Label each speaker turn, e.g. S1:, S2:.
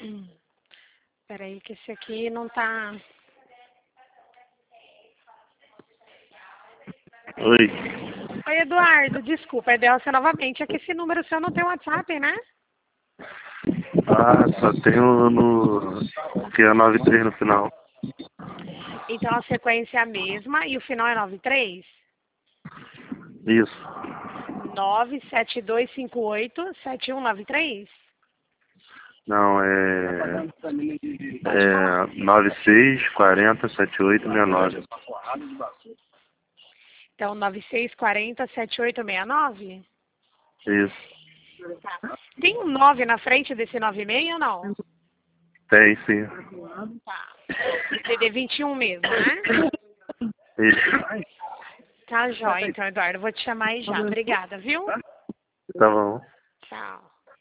S1: Peraí que esse aqui não tá...
S2: Oi.
S1: Oi, Eduardo, desculpa, é Delcia novamente. É que esse número seu não tem WhatsApp, né?
S2: Ah, só tenho no... que é 93 no final.
S1: Então a sequência é a mesma e o final é 93?
S2: Isso.
S1: 972587193?
S2: Não, é... É 96 40 78 69.
S1: Então 96407869?
S2: Isso.
S1: Tá. Tem um 9 na frente desse 96 ou não?
S2: Tem sim.
S1: Tá. DDD 21 mesmo, né?
S2: Isso.
S1: Tá jóia, então, Eduardo. Vou te chamar aí já. Obrigada, viu?
S2: Tá bom.
S1: Tchau.